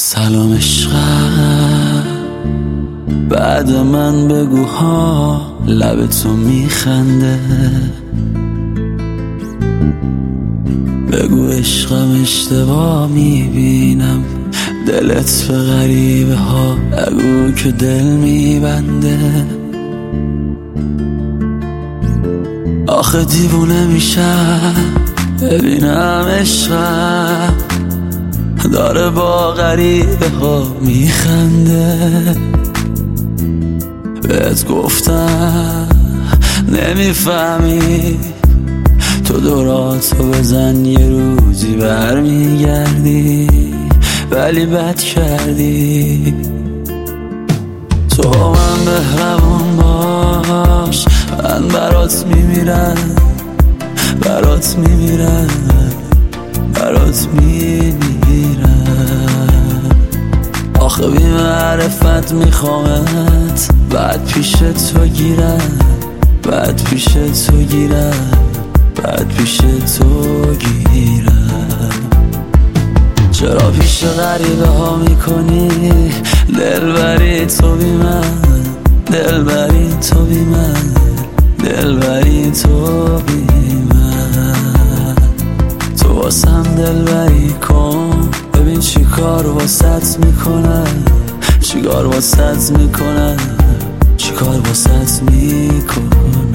سلام عشقم، بعد من بگو ها لب تو میخنده. بگو عشقم اشتباه میبینم، دلت به غریبه ها بگو که دل میبنده. آخه دیوونه میشم ببینم عشقم داره با غریبه ها میخنده. بهت گفتم نمیفهمی، تو دوراتو بزن یه روزی برمیگردی، ولی بد کردی. تو من مهربون باش، من برات میمیرم، برات میمیرم، برات میمیرم. آخه بی معرفت میخوامت، بعد پیش تو گیرم، بعد پیش تو گیرم، بعد پیش تو گیرم. چرا پیش غریبه ها میکنی دلبری تو بی من، دلبری تو بی من، دلبری تو بی من. تو واسم دلبری کن، ببین چی کار واسط میکنم، چی کار واسط میکنم، چی کار واسط میکنم.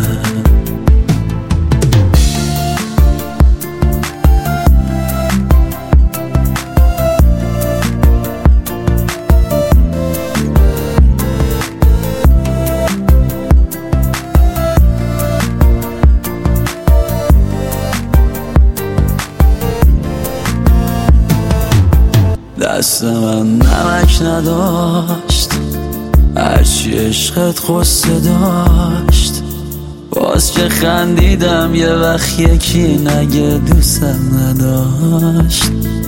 دست من نمک نداشت، هرچی عشقت قصه داشت. باز که خندیدم یه وقت یکی نگه دوستم نداشت.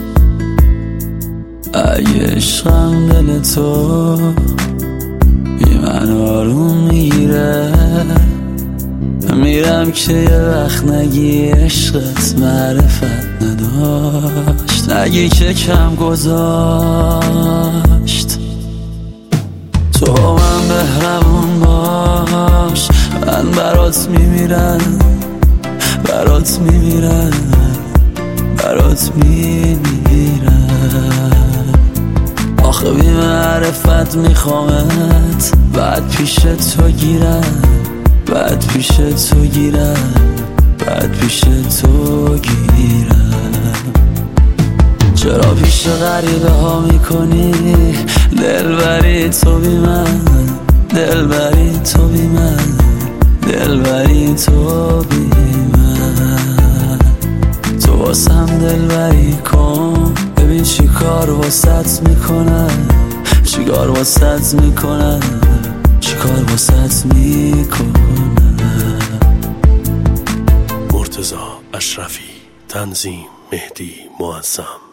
اگه عشقم دل تو بی من آروم میگیره، میرم که یه وقت نگی عشقت معرفت نداشت، نگی که کم گذاشت. تو من مهربون باش، من برات میمیرم، برات میمیرم، برات میمیرم. آخه بی معرفت میخوامت، بعد پیش تو گیرم، بعد پیش تو گیرم، بعد پیش تو گیرم. چرا پیش غریبه ها میکنی دلبری تو بی من، دلبری تو بی من، دلبری تو بی من. تو واسم دلبری کن، ببین چی کار واسط میکنم، چی کار واسط میکنم، چی کار واسط میکنم. مرتضی اشرفی، تنظیم مهدی معظم.